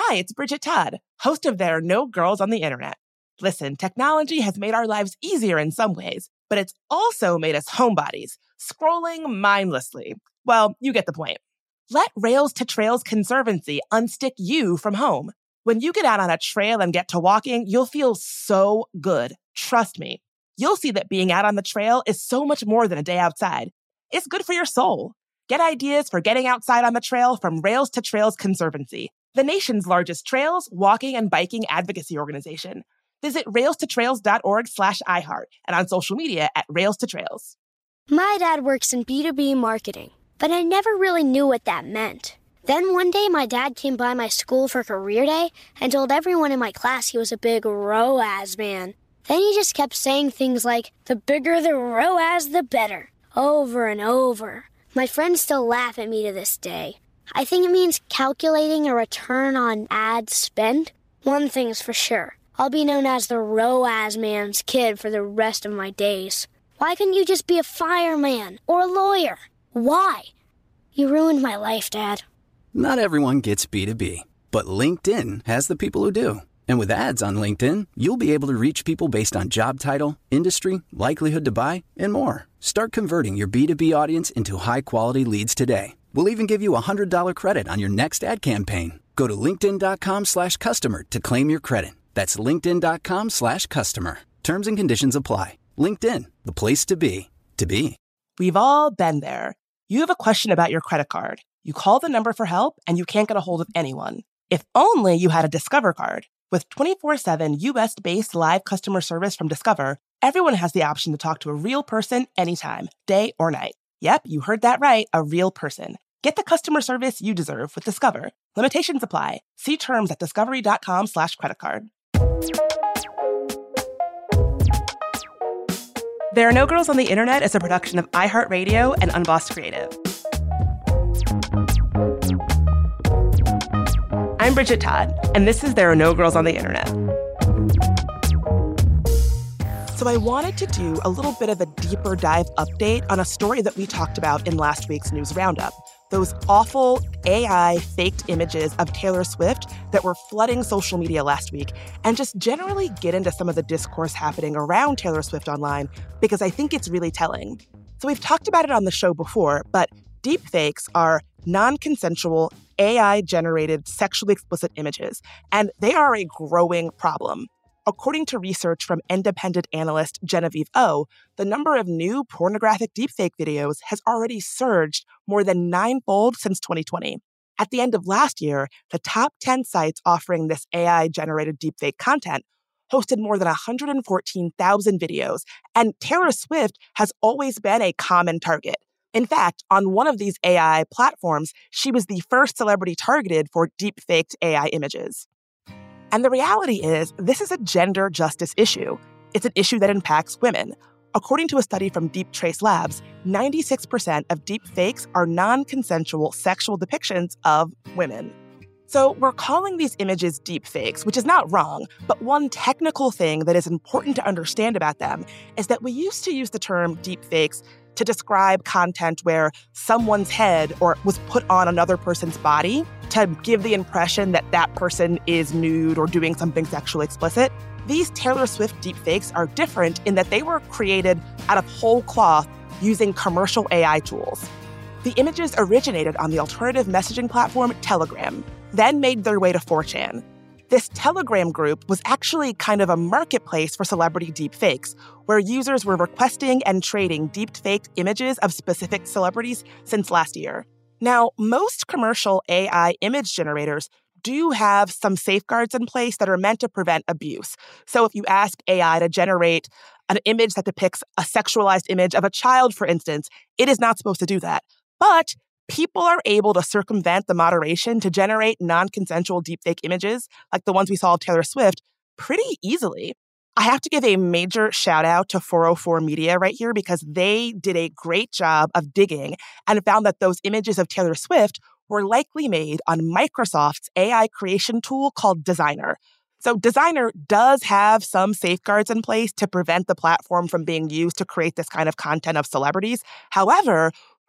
Hi, it's Bridget Todd, host of There Are No Girls on the Internet. Listen, technology has made our lives easier in some ways, but it's also made us homebodies, scrolling mindlessly. Well, you get the point. Let Rails to Trails Conservancy unstick you from home. When you get out on a trail and get to walking, you'll feel so good. Trust me. You'll see that being out on the trail is so much more than a day outside. It's good for your soul. Get ideas for getting outside on the trail from Rails to Trails Conservancy, the nation's largest trails, walking, and biking advocacy organization. Visit railstotrails.org/iHeart and on social media at Rails to Trails. My dad works in B2B marketing, but I never really knew what that meant. Then one day my dad came by my school for career day and told everyone in my class he was a big ROAS man. Then he just kept saying things like, the bigger the ROAS, the better, over and over. My friends still laugh at me to this day. I think it means calculating a return on ad spend. One thing's for sure. I'll be known as the ROAS man's kid for the rest of my days. Why couldn't you just be a fireman or a lawyer? Why? You ruined my life, Dad. Not everyone gets B2B, but LinkedIn has the people who do. And with ads on LinkedIn, you'll be able to reach people based on job title, industry, likelihood to buy, and more. Start converting your B2B audience into high-quality leads today. We'll even give you a $100 credit on your next ad campaign. Go to linkedin.com/customer to claim your credit. That's linkedin.com/customer. Terms and conditions apply. LinkedIn, the place to be, to be. We've all been there. You have a question about your credit card. You call the number for help and you can't get a hold of anyone. If only you had a Discover card. With 24/7 U.S.-based live customer service from Discover, everyone has the option to talk to a real person anytime, day or night. Yep, you heard that right, a real person. Get the customer service you deserve with Discover. Limitations apply. See terms at discovery.com/creditcard. There Are No Girls on the Internet is a production of iHeartRadio and Unbossed Creative. I'm Bridget Todd, and this is There Are No Girls on the Internet. So I wanted to do a little bit of a deeper dive update on a story that we talked about in last week's News Roundup. Those awful AI faked images of Taylor Swift that were flooding social media last week, and just generally get into some of the discourse happening around Taylor Swift online, because I think it's really telling. So we've talked about it on the show before, but deepfakes are non-consensual, AI-generated sexually explicit images, and they are a growing problem. According to research from independent analyst Genevieve O, the number of new pornographic deepfake videos has already surged more than 9-fold since 2020. At the end of last year, the top 10 sites offering this AI-generated deepfake content hosted more than 114,000 videos, and Taylor Swift has always been a common target. In fact, on one of these AI platforms, she was the first celebrity targeted for deepfaked AI images. And the reality is, this is a gender justice issue. It's an issue that impacts women. According to a study from Deep Trace Labs, 96% of deepfakes are non-consensual sexual depictions of women. So we're calling these images deepfakes, which is not wrong, but one technical thing that is important to understand about them is that we used to use the term deepfakes to describe content where someone's head was put on another person's body to give the impression that that person is nude or doing something sexually explicit. These Taylor Swift deepfakes are different in that they were created out of whole cloth using commercial AI tools. The images originated on the alternative messaging platform Telegram, then made their way to 4chan. This Telegram group was actually kind of a marketplace for celebrity deepfakes, where users were requesting and trading deepfaked images of specific celebrities since last year. Now, most commercial AI image generators do have some safeguards in place that are meant to prevent abuse. So if you ask AI to generate an image that depicts a sexualized image of a child, for instance, it is not supposed to do that. But people are able to circumvent the moderation to generate non-consensual deepfake images, like the ones we saw of Taylor Swift, pretty easily. I have to give a major shout out to 404 Media right here, because they did a great job of digging and found that those images of Taylor Swift were likely made on Microsoft's AI creation tool called Designer. So Designer does have some safeguards in place to prevent the platform from being used to create this kind of content of celebrities. However,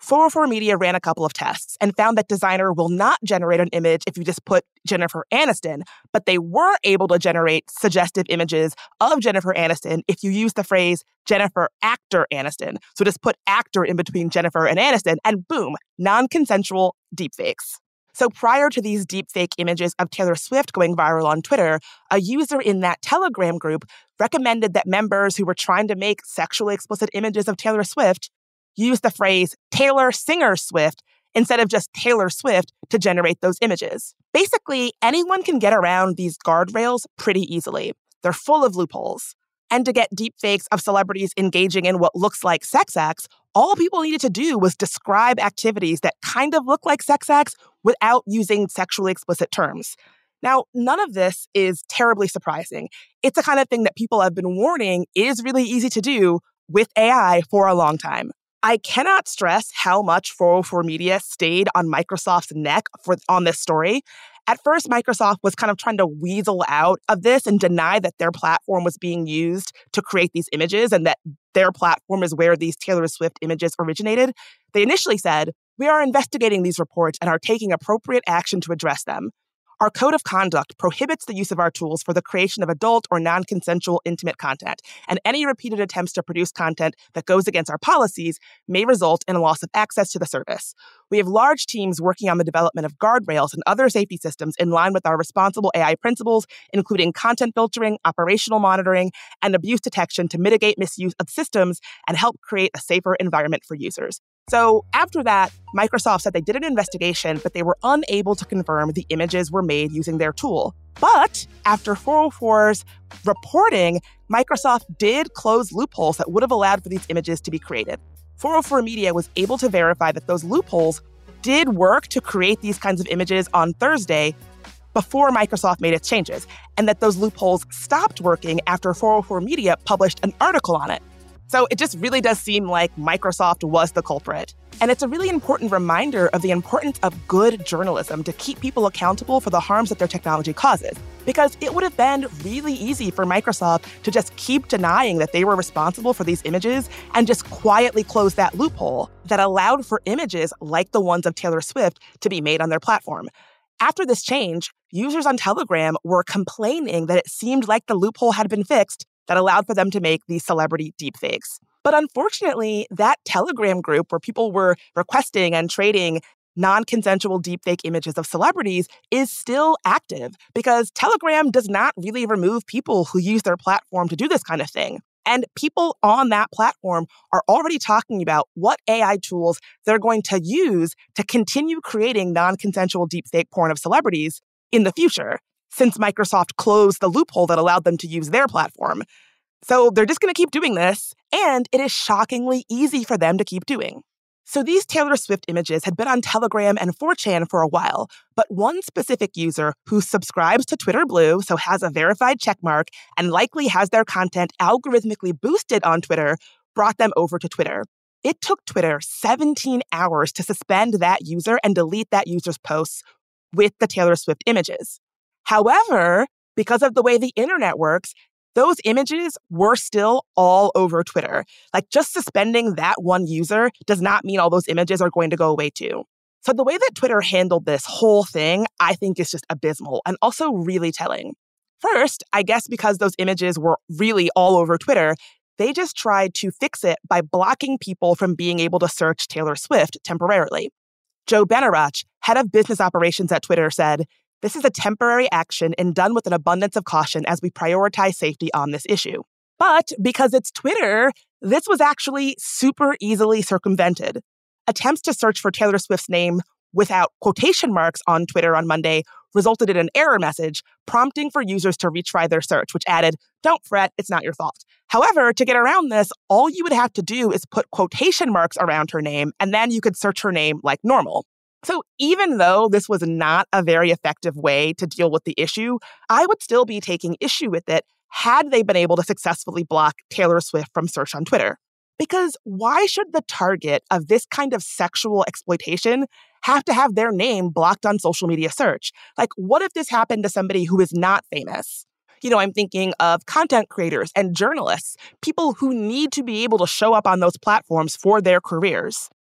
404 Media ran a couple of tests and found that Designer will not generate an image if you just put Jennifer Aniston, but they were able to generate suggestive images of Jennifer Aniston if you use the phrase Jennifer Actor Aniston. So just put actor in between Jennifer and Aniston, and boom, non-consensual deepfakes. So prior to these deepfake images of Taylor Swift going viral on Twitter, a user in that Telegram group recommended that members who were trying to make sexually explicit images of Taylor Swift use the phrase Taylor Singer Swift instead of just Taylor Swift to generate those images. Basically, anyone can get around these guardrails pretty easily. They're full of loopholes. And to get deepfakes of celebrities engaging in what looks like sex acts, all people needed to do was describe activities that kind of look like sex acts without using sexually explicit terms. Now, none of this is terribly surprising. It's the kind of thing that people have been warning is really easy to do with AI for a long time. I cannot stress how much 404 Media stayed on Microsoft's neck on this story. At first, Microsoft was kind of trying to weasel out of this and deny that their platform was being used to create these images and that their platform is where these Taylor Swift images originated. They initially said, "We are investigating these reports and are taking appropriate action to address them. Our code of conduct prohibits the use of our tools for the creation of adult or non-consensual intimate content, and any repeated attempts to produce content that goes against our policies may result in a loss of access to the service. We have large teams working on the development of guardrails and other safety systems in line with our responsible AI principles, including content filtering, operational monitoring, and abuse detection to mitigate misuse of systems and help create a safer environment for users." So after that, Microsoft said they did an investigation, but they were unable to confirm the images were made using their tool. But after 404's reporting, Microsoft did close loopholes that would have allowed for these images to be created. 404 Media was able to verify that those loopholes did work to create these kinds of images on Thursday before Microsoft made its changes, and that those loopholes stopped working after 404 Media published an article on it. So it just really does seem like Microsoft was the culprit. And it's a really important reminder of the importance of good journalism to keep people accountable for the harms that their technology causes. Because it would have been really easy for Microsoft to just keep denying that they were responsible for these images and just quietly close that loophole that allowed for images like the ones of Taylor Swift to be made on their platform. After this change, users on Telegram were complaining that it seemed like the loophole had been fixed that allowed for them to make these celebrity deepfakes. But unfortunately, that Telegram group where people were requesting and trading non-consensual deepfake images of celebrities is still active because Telegram does not really remove people who use their platform to do this kind of thing. And people on that platform are already talking about what AI tools they're going to use to continue creating non-consensual deepfake porn of celebrities in the future, since Microsoft closed the loophole that allowed them to use their platform. So they're just going to keep doing this, and it is shockingly easy for them to keep doing. So these Taylor Swift images had been on Telegram and 4chan for a while, but one specific user who subscribes to Twitter Blue, so has a verified checkmark, and likely has their content algorithmically boosted on Twitter, brought them over to Twitter. It took Twitter 17 hours to suspend that user and delete that user's posts with the Taylor Swift images. However, because of the way the internet works, those images were still all over Twitter. Like, just suspending that one user does not mean all those images are going to go away too. So the way that Twitter handled this whole thing, I think, is just abysmal and also really telling. First, I guess because those images were really all over Twitter, they just tried to fix it by blocking people from being able to search Taylor Swift temporarily. Joe Benaroch, head of business operations at Twitter, said, "This is a temporary action and done with an abundance of caution as we prioritize safety on this issue." But because it's Twitter, this was actually super easily circumvented. Attempts to search for Taylor Swift's name without quotation marks on Twitter on Monday resulted in an error message prompting for users to retry their search, which added, "Don't fret, it's not your fault." However, to get around this, all you would have to do is put quotation marks around her name, and then you could search her name like normal. So even though this was not a very effective way to deal with the issue, I would still be taking issue with it had they been able to successfully block Taylor Swift from search on Twitter. Because why should the target of this kind of sexual exploitation have to have their name blocked on social media search? Like, what if this happened to somebody who is not famous? I'm thinking of content creators and journalists, people who need to be able to show up on those platforms for their careers.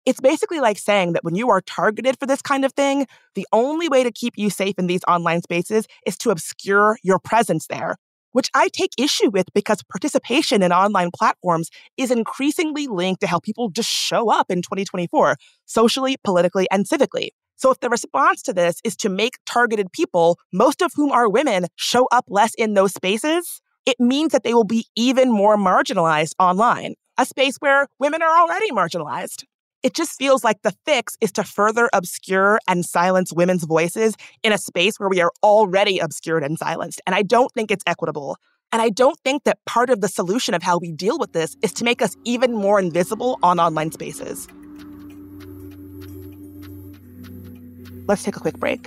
It's basically like saying that when you are targeted for this kind of thing, the only way to keep you safe in these online spaces is to obscure your presence there, which I take issue with because participation in online platforms is increasingly linked to how people just show up in 2024, socially, politically, and civically. So if the response to this is to make targeted people, most of whom are women, show up less in those spaces, it means that they will be even more marginalized online, a space where women are already marginalized. It just feels like the fix is to further obscure and silence women's voices in a space where we are already obscured and silenced. And I don't think it's equitable. And I don't think that part of the solution of how we deal with this is to make us even more invisible on online spaces. Let's take a quick break.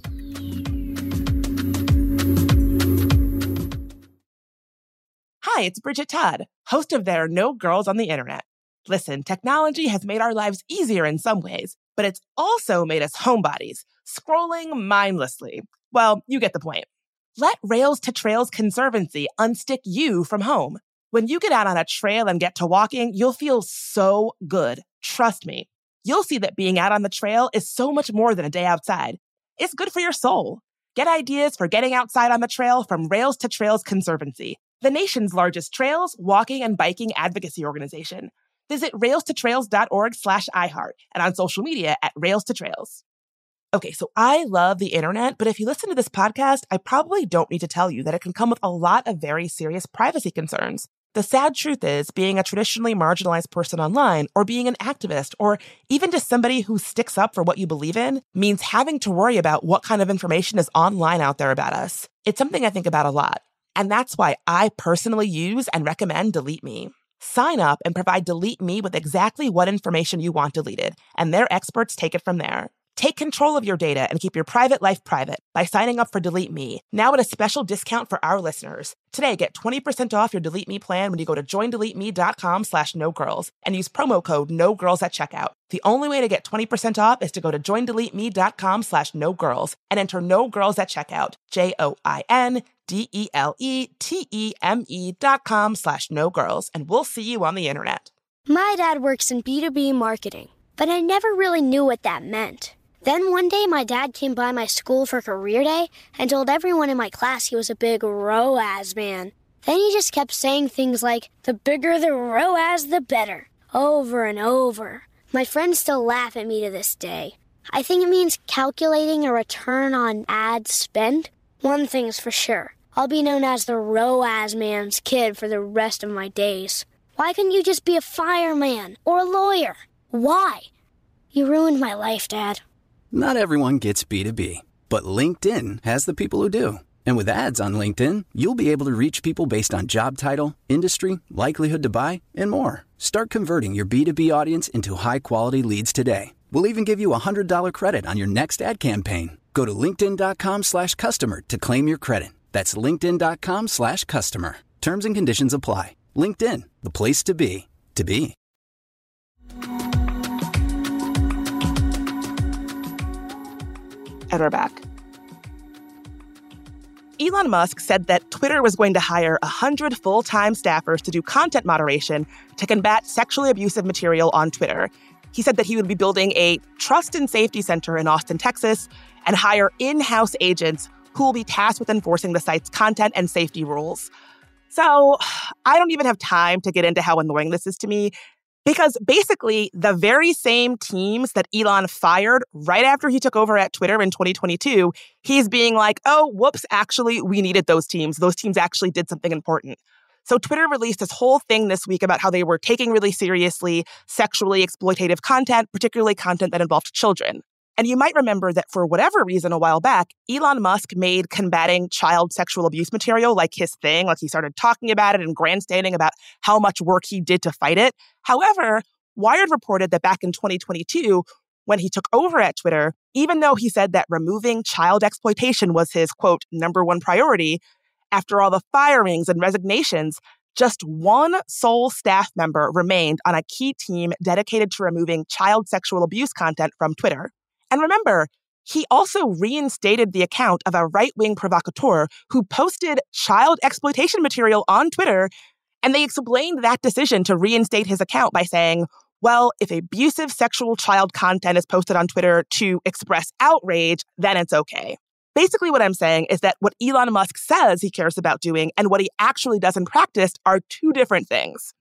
Hi, it's Bridget Todd, host of There Are No Girls on the Internet. Listen, technology has made our lives easier in some ways, but it's also made us homebodies, scrolling mindlessly. Well, you get the point. Let Rails to Trails Conservancy unstick you from home. When you get out on a trail and get to walking, you'll feel so good. Trust me. You'll see that being out on the trail is so much more than a day outside. It's good for your soul. Get ideas for getting outside on the trail from Rails to Trails Conservancy, the nation's largest trails, walking, and biking advocacy organization. Visit railstotrails.org/iHeart and on social media at Rails to Trails. Okay, so I love the internet, but if you listen to this podcast, I probably don't need to tell you that it can come with a lot of very serious privacy concerns. The sad truth is, being a traditionally marginalized person online, or being an activist, or even just somebody who sticks up for what you believe in, means having to worry about what kind of information is online out there about us. It's something I think about a lot. And that's why I personally use and recommend Delete Me. Sign up and provide Delete Me with exactly what information you want deleted, and their experts take it from there. Take control of your data and keep your private life private by signing up for Delete Me, now at a special discount for our listeners. Today, get 20% off your Delete Me plan when you go to joindeleteme.com/nogirls and use promo code NOGIRLS at checkout. The only way to get 20% off is to go to joindeleteme.com/nogirls and enter NOGIRLS at checkout. JOINDELETEME.com/nogirls, and we'll see you on the internet. My dad works in B2B marketing, but I never really knew what that meant. Then one day my dad came by my school for career day and told everyone in my class he was a big ROAS man. Then he just kept saying things like, the bigger the ROAS, the better, over and over. My friends still laugh at me to this day. I think it means calculating a return on ad spend. One thing's for sure, I'll be known as the ROAS man's kid for the rest of my days. Why couldn't you just be a fireman or a lawyer? Why? You ruined my life, Dad. Not everyone gets B2B, but LinkedIn has the people who do. And with ads on LinkedIn, you'll be able to reach people based on job title, industry, likelihood to buy, and more. Start converting your B2B audience into high-quality leads today. We'll even give you a $100 credit on your next ad campaign. Go to linkedin.com/customer to claim your credit. That's linkedin.com/customer. Terms and conditions apply. LinkedIn, the place to be, to be. And we're back. Elon Musk said that Twitter was going to hire 100 full-time staffers to do content moderation to combat sexually abusive material on Twitter. He said that he would be building a trust and safety center in Austin, Texas, and hire in-house agents who will be tasked with enforcing the site's content and safety rules. So I don't even have time to get into how annoying this is to me, because basically the very same teams that Elon fired right after he took over at Twitter in 2022, he's being like, oh, whoops, actually, we needed those teams. Those teams actually did something important. So Twitter released this whole thing this week about how they were taking really seriously sexually exploitative content, particularly content that involved children. And you might remember that for whatever reason a while back, Elon Musk made combating child sexual abuse material like his thing. Like he started talking about it and grandstanding about how much work he did to fight it. However, Wired reported that back in 2022, when he took over at Twitter, even though he said that removing child exploitation was his, quote, #1 priority, after all the firings and resignations, just one sole staff member remained on a key team dedicated to removing child sexual abuse content from Twitter. And remember, he also reinstated the account of a right-wing provocateur who posted child exploitation material on Twitter, and they explained that decision to reinstate his account by saying, Well, if abusive sexual child content is posted on Twitter to express outrage, then it's okay. Basically, what I'm saying is that what Elon Musk says he cares about doing and what he actually does in practice are two different things.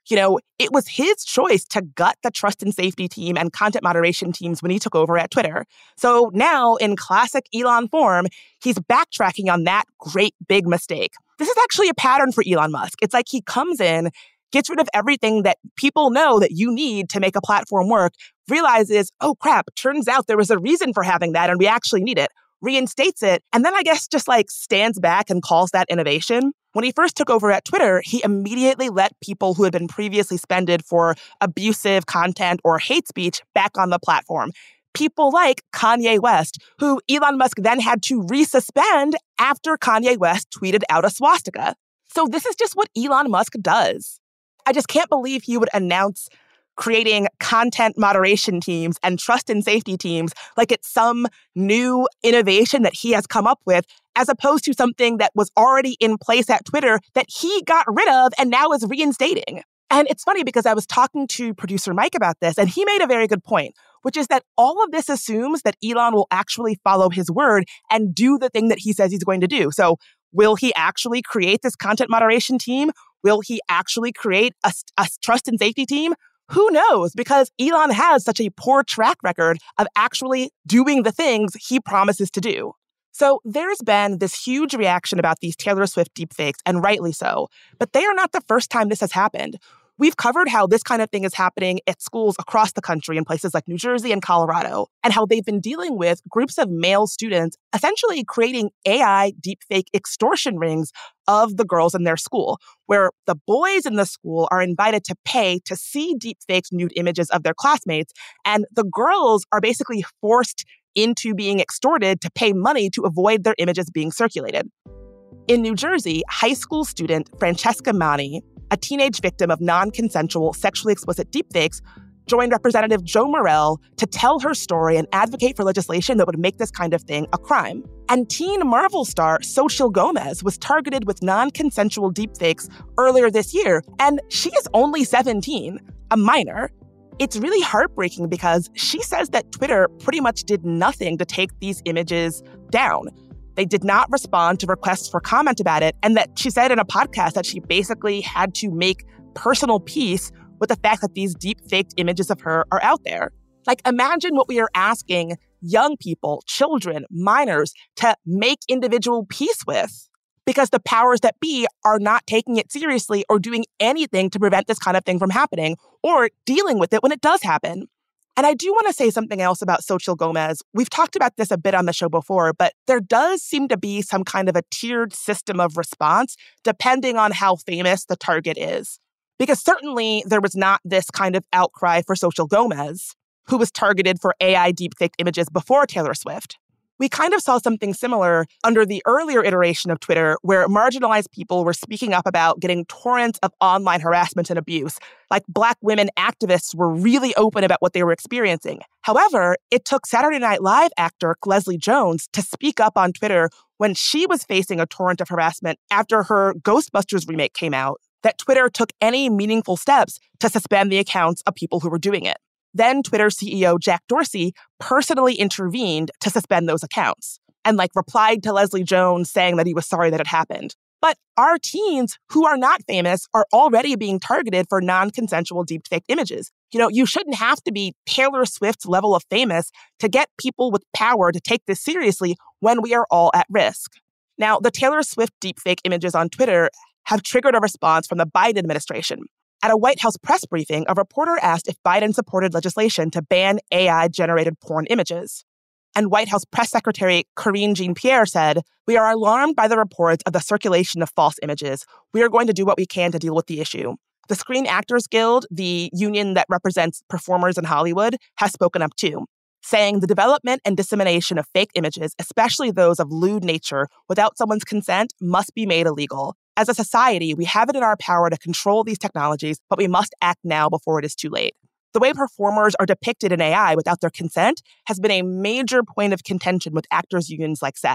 It was his choice to gut the trust and safety team and content moderation teams when he took over at Twitter. So now, in classic Elon form, he's backtracking on that great big mistake. This is actually a pattern for Elon Musk. It's like he comes in, gets rid of everything that people know that you need to make a platform work, realizes, oh crap, turns out there was a reason for having that and we actually need it, reinstates it, and then I guess just stands back and calls that innovation. When he first took over at Twitter, he immediately let people who had been previously suspended for abusive content or hate speech back on the platform. People like Kanye West, who Elon Musk then had to resuspend after Kanye West tweeted out a swastika. So this is just what Elon Musk does. I just can't believe he would announce creating content moderation teams and trust and safety teams like it's some new innovation that he has come up with, as opposed to something that was already in place at Twitter that he got rid of and now is reinstating. And it's funny because I was talking to producer Mike about this, and he made a very good point, which is that all of this assumes that Elon will actually follow his word and do the thing that he says he's going to do. So will he actually create this content moderation team? Will he actually create a trust and safety team? Who knows? Because Elon has such a poor track record of actually doing the things he promises to do. So there's been this huge reaction about these Taylor Swift deepfakes, and rightly so. But they are not the first time this has happened. We've covered how this kind of thing is happening at schools across the country in places like New Jersey and Colorado, and how they've been dealing with groups of male students essentially creating AI deepfake extortion rings of the girls in their school, where the boys in the school are invited to pay to see deepfaked nude images of their classmates, and the girls are basically forced into being extorted to pay money to avoid their images being circulated. In New Jersey, high school student Francesca Mani, a teenage victim of non-consensual sexually explicit deepfakes, joined Representative Joe Morell to tell her story and advocate for legislation that would make this kind of thing a crime. And teen Marvel star Xochitl Gomez was targeted with non-consensual deepfakes earlier this year, and she is only 17, a minor. It's really heartbreaking because she says that Twitter pretty much did nothing to take these images down. They did not respond to requests for comment about it, and that she said in a podcast that she basically had to make personal peace with the fact that these deep-faked images of her are out there. Imagine what we are asking young people, children, minors, to make individual peace with, because the powers that be are not taking it seriously or doing anything to prevent this kind of thing from happening or dealing with it when it does happen. And I do want to say something else about Xochitl Gomez. We've talked about this a bit on the show before, but there does seem to be some kind of a tiered system of response depending on how famous the target is. Because certainly there was not this kind of outcry for Xochitl Gomez, who was targeted for AI deepfake images before Taylor Swift. We kind of saw something similar under the earlier iteration of Twitter, where marginalized people were speaking up about getting torrents of online harassment and abuse. Black women activists were really open about what they were experiencing. However, it took Saturday Night Live actor Leslie Jones to speak up on Twitter when she was facing a torrent of harassment after her Ghostbusters remake came out, that Twitter took any meaningful steps to suspend the accounts of people who were doing it. Then Twitter CEO Jack Dorsey personally intervened to suspend those accounts and replied to Leslie Jones saying that he was sorry that it happened. But our teens who are not famous are already being targeted for non-consensual deepfake images. You shouldn't have to be Taylor Swift's level of famous to get people with power to take this seriously when we are all at risk. Now, the Taylor Swift deepfake images on Twitter have triggered a response from the Biden administration. At a White House press briefing, a reporter asked if Biden supported legislation to ban AI-generated porn images. And White House Press Secretary Karine Jean-Pierre said, "We are alarmed by the reports of the circulation of false images. We are going to do what we can to deal with the issue." The Screen Actors Guild, the union that represents performers in Hollywood, has spoken up too, saying the development and dissemination of fake images, especially those of lewd nature, without someone's consent, must be made illegal. As a society, we have it in our power to control these technologies, but we must act now before it is too late. The way performers are depicted in AI without their consent has been a major point of contention with actors' unions like SAG.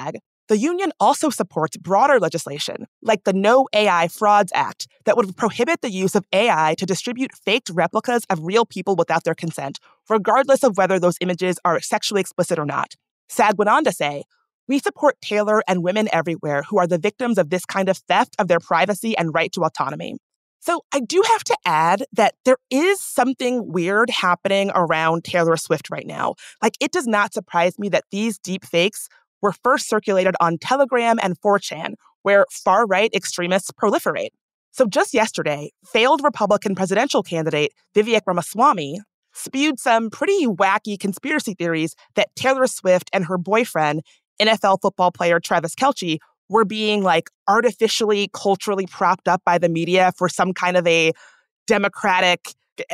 The union also supports broader legislation, like the No AI Frauds Act, that would prohibit the use of AI to distribute faked replicas of real people without their consent, regardless of whether those images are sexually explicit or not. SAG went on to say, "We support Taylor and women everywhere who are the victims of this kind of theft of their privacy and right to autonomy." So I do have to add that there is something weird happening around Taylor Swift right now. Like, it does not surprise me that these deep fakes were first circulated on Telegram and 4chan, where far-right extremists proliferate. So just yesterday, failed Republican presidential candidate Vivek Ramaswamy spewed some pretty wacky conspiracy theories that Taylor Swift and her boyfriend, NFL football player Travis Kelce, were being artificially, culturally propped up by the media for some kind of a Democratic,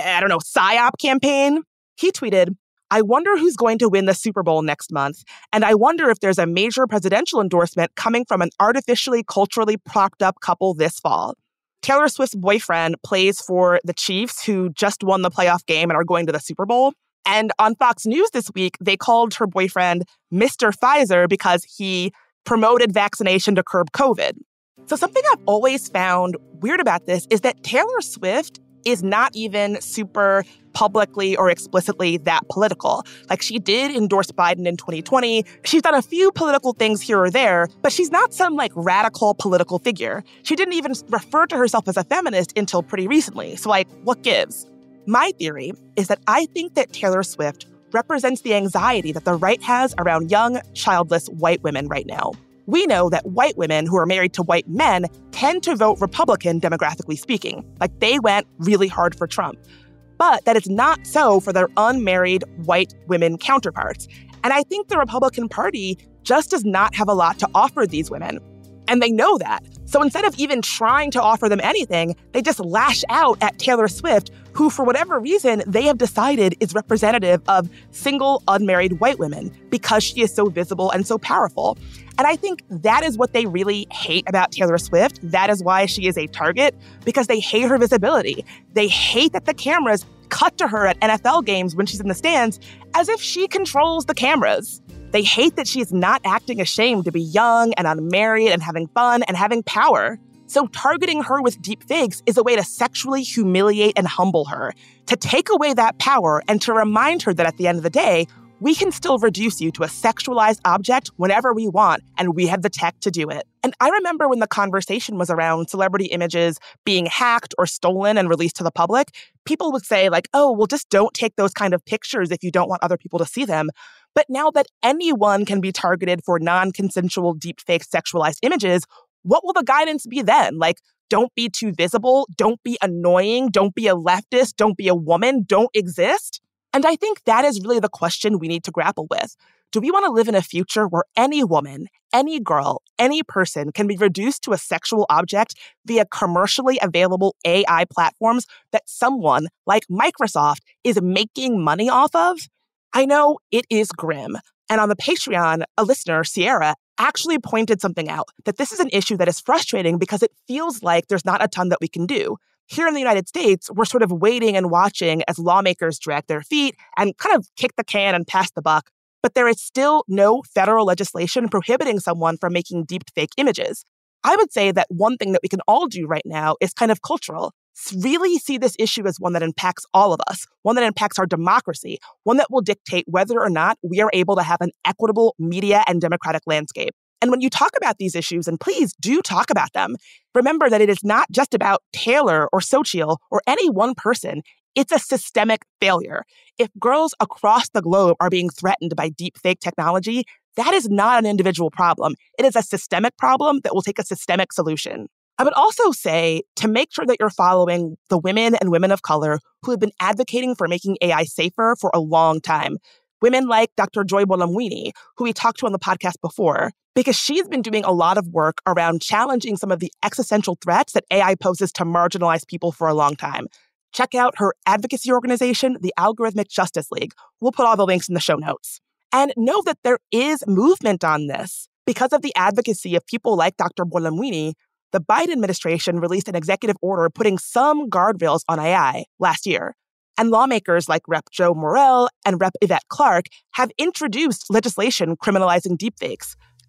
PSYOP campaign. He tweeted, "I wonder who's going to win the Super Bowl next month, and I wonder if there's a major presidential endorsement coming from an artificially, culturally propped up couple this fall." Taylor Swift's boyfriend plays for the Chiefs, who just won the playoff game and are going to the Super Bowl. And on Fox News this week, they called her boyfriend Mr. Pfizer because he promoted vaccination to curb COVID. So something I've always found weird about this is that Taylor Swift is not even super publicly or explicitly that political. She did endorse Biden in 2020. She's done a few political things here or there, but she's not some radical political figure. She didn't even refer to herself as a feminist until pretty recently. So what gives? My theory is that I think that Taylor Swift represents the anxiety that the right has around young, childless white women right now. We know that white women who are married to white men tend to vote Republican, demographically speaking. They went really hard for Trump. But that is not so for their unmarried white women counterparts. And I think the Republican Party just does not have a lot to offer these women. And they know that. So instead of even trying to offer them anything, they just lash out at Taylor Swift, who, for whatever reason, they have decided is representative of single, unmarried white women because she is so visible and so powerful. And I think that is what they really hate about Taylor Swift. That is why she is a target, because they hate her visibility. They hate that the cameras cut to her at NFL games when she's in the stands as if she controls the cameras. They hate that she is not acting ashamed to be young and unmarried and having fun and having power. So targeting her with deep fakes is a way to sexually humiliate and humble her, to take away that power and to remind her that at the end of the day, we can still reduce you to a sexualized object whenever we want, and we have the tech to do it. And I remember when the conversation was around celebrity images being hacked or stolen and released to the public, people would say oh, well, just don't take those kind of pictures if you don't want other people to see them. But now that anyone can be targeted for non-consensual deepfake sexualized images, what will the guidance be then? Don't be too visible, don't be annoying, don't be a leftist, don't be a woman, don't exist? And I think that is really the question we need to grapple with. Do we want to live in a future where any woman, any girl, any person can be reduced to a sexual object via commercially available AI platforms that someone like Microsoft is making money off of? I know it is grim. And on the Patreon, a listener, Sierra, actually pointed something out, that this is an issue that is frustrating because it feels like there's not a ton that we can do. Here in the United States, we're sort of waiting and watching as lawmakers drag their feet and kind of kick the can and pass the buck. But there is still no federal legislation prohibiting someone from making deepfake images. I would say that one thing that we can all do right now is kind of cultural. Really see this issue as one that impacts all of us, one that impacts our democracy, one that will dictate whether or not we are able to have an equitable media and democratic landscape. And when you talk about these issues, and please do talk about them, remember that it is not just about Taylor or Xochitl or any one person. It's a systemic failure. If girls across the globe are being threatened by deepfake technology, that is not an individual problem. It is a systemic problem that will take a systemic solution. I would also say to make sure that you're following the women and women of color who have been advocating for making AI safer for a long time. Women like Dr. Joy Buolamwini, who we talked to on the podcast before, because she's been doing a lot of work around challenging some of the existential threats that AI poses to marginalized people for a long time. Check out her advocacy organization, the Algorithmic Justice League. We'll put all the links in the show notes. And know that there is movement on this. Because of the advocacy of people like Dr. Buolamwini, the Biden administration released an executive order putting some guardrails on AI last year. And lawmakers like Rep. Joe Morell and Rep. Yvette Clarke have introduced legislation criminalizing deepfakes.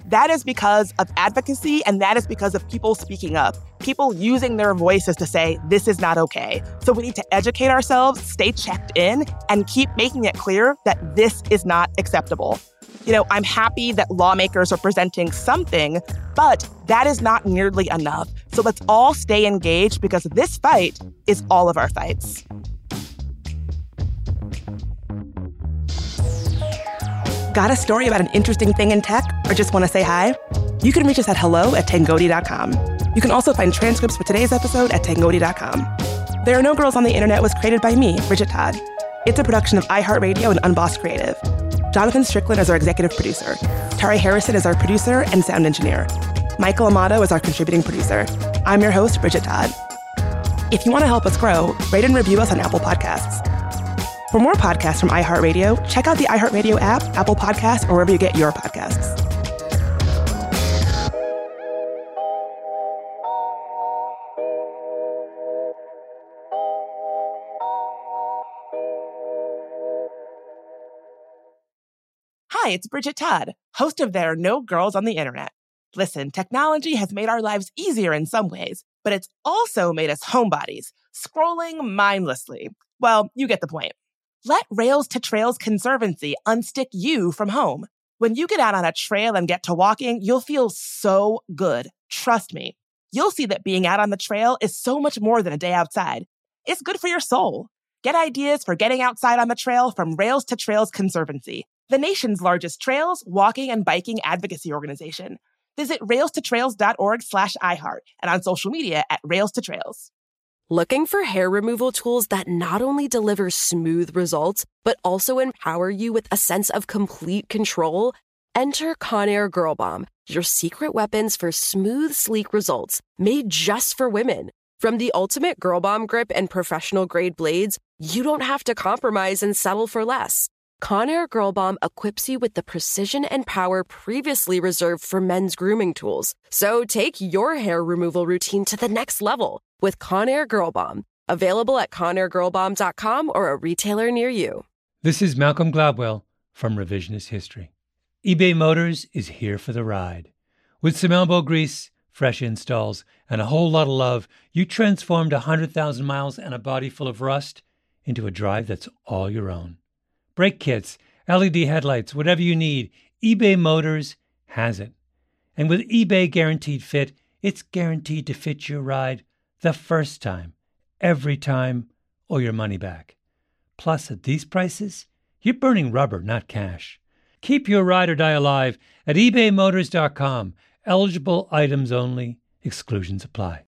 That is because of advocacy, and that is because of people speaking up, people using their voices to say, this is not okay. So we need to educate ourselves, stay checked in, and keep making it clear that this is not acceptable. You know, I'm happy that lawmakers are presenting something, but that is not nearly enough. So let's all stay engaged because this fight is all of our fights. Got a story about an interesting thing in tech or just want to say hi? You can reach us at hello@tangoti.com. You can also find transcripts for today's episode at tangoti.com. There Are No Girls on the Internet was created by me, Bridget Todd. It's a production of iHeartRadio and Unbossed Creative. Jonathan Strickland is our executive producer. Tari Harrison is our producer and sound engineer. Michael Amato is our contributing producer. I'm your host, Bridget Todd. If you want to help us grow, rate and review us on Apple Podcasts. For more podcasts from iHeartRadio, check out the iHeartRadio app, Apple Podcasts, or wherever you get your podcasts. Hi, it's Bridget Todd, host of There Are No Girls on the Internet. Listen, technology has made our lives easier in some ways, but it's also made us homebodies, scrolling mindlessly. Well, you get the point. Let Rails to Trails Conservancy unstick you from home. When you get out on a trail and get to walking, you'll feel so good. Trust me. You'll see that being out on the trail is so much more than a day outside. It's good for your soul. Get ideas for getting outside on the trail from Rails to Trails Conservancy, the nation's largest trails, walking, and biking advocacy organization. Visit railstotrails.org/iHeart and on social media at Rails to Trails. Looking for hair removal tools that not only deliver smooth results, but also empower you with a sense of complete control? Enter Conair Girl Bomb, your secret weapons for smooth, sleek results, made just for women. From the ultimate Girl Bomb grip and professional-grade blades, you don't have to compromise and settle for less. Conair Girl Bomb equips you with the precision and power previously reserved for men's grooming tools. So take your hair removal routine to the next level with Conair Girl Bomb. Available at ConairGirlBomb.com or a retailer near you. This is Malcolm Gladwell from Revisionist History. eBay Motors is here for the ride. With some elbow grease, fresh installs, and a whole lot of love, you transformed 100,000 miles and a body full of rust into a drive that's all your own. Brake kits, LED headlights, whatever you need, eBay Motors has it. And with eBay Guaranteed Fit, it's guaranteed to fit your ride the first time, every time, or your money back. Plus, at these prices, you're burning rubber, not cash. Keep your ride or die alive at ebaymotors.com. Eligible items only. Exclusions apply.